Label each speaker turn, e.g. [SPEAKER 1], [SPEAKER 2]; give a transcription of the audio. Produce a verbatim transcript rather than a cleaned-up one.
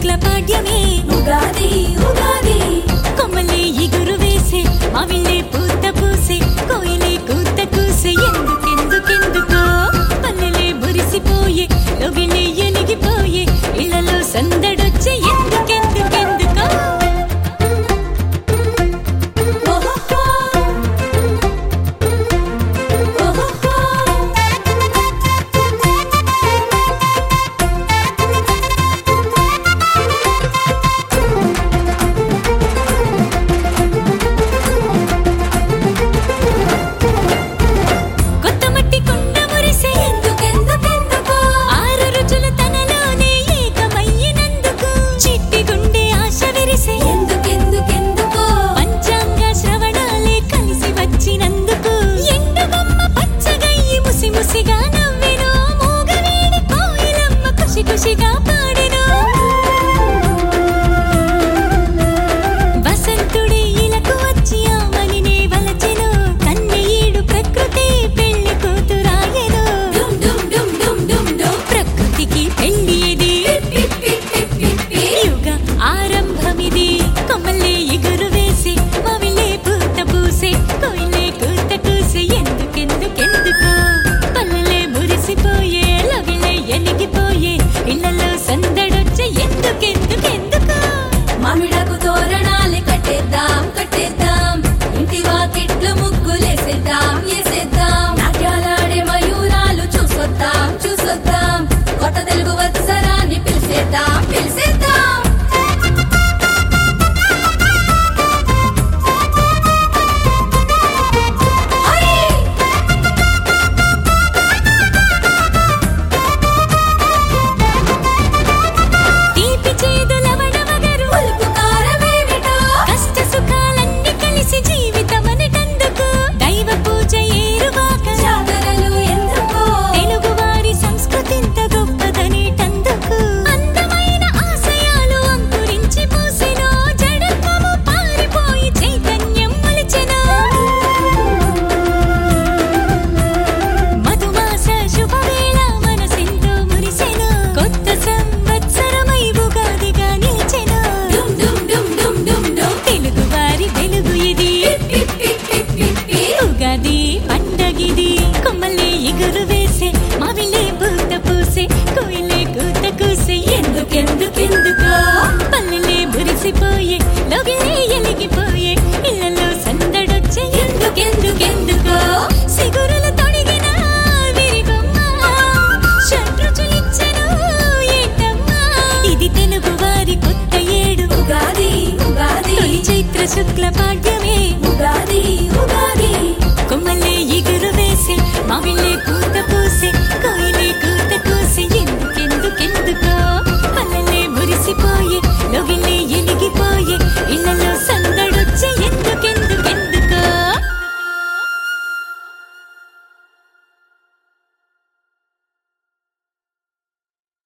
[SPEAKER 1] శుక్ల పాడ్యమే
[SPEAKER 2] ఉగాది ఉగాది
[SPEAKER 1] కొమ్మలే ఇగురు వేసే మావిళ్ళే పూత పూసే కోయిలే కూత కూసే ఎందుకెందుకెందుకో పల్లెలే మురిసిపోయే లోగిలే ఎలిగిపోయే ఇళ్లలో సందడొచ్చే ఎందుకెందుకెందుకో
[SPEAKER 2] ఓహో ఓహో
[SPEAKER 1] కొత్త మట్టి కుండ మురిసే
[SPEAKER 2] ఎందుకెందుకెందుకో
[SPEAKER 1] ఆరు రుచులు తనలోనే ఏకమయ్యినందుకు చిట్టి గుండె ఆశ విరిసే
[SPEAKER 2] ఎందుకెందుకెందుకో
[SPEAKER 1] పంచాంగ శ్రవణాలే కలిసి వచ్చినందుకు ఎండుగమ్మ పచ్చగయ్యి ముసి ముసిగా నవ్వెను మూగవేడి కోయిలమ్మ ఖుషి ఖుషిగా పాడెను వసంతుడే ఇలకు వచ్చి ఆమనినే వలచెను కన్నెయీడు ప్రకృతి పెళ్లి కూతురాయెను
[SPEAKER 2] డుమ్ డుమ్ డుమ్ డుమ్ డుమ్ డుమ్
[SPEAKER 1] ప్రకృతికి పెళ్లి ఇది
[SPEAKER 2] పిప్ పిప్ పిప్ పిప్ పిప్
[SPEAKER 1] యుగ ఆరంభమిది కొమ్మలే ఇగురు వేసి మావిలే పూత పూసే కోయిలే కూత కూసే ఎందుకెందుకెందుకో పల్లెలే మురిసిపోయే లవిలే ఎలిగిపోయే ఇళ్లలో సందడొచ్చే ఎందుకెందుకెందుకో
[SPEAKER 2] మామిడాకు తోరణాలు కట్టేద్దాం కట్టేద్దాం ఇంటి వాకిట్లు ముగ్గులేసేద్దాం వేసేద్దాం నాట్యాలాడే మయూరాలు చూసొద్దాం చూసొద్దాం కొత్త తెలుగు వత్సరాన్ని పిలిచేద్దాం పిలిచేద్దాం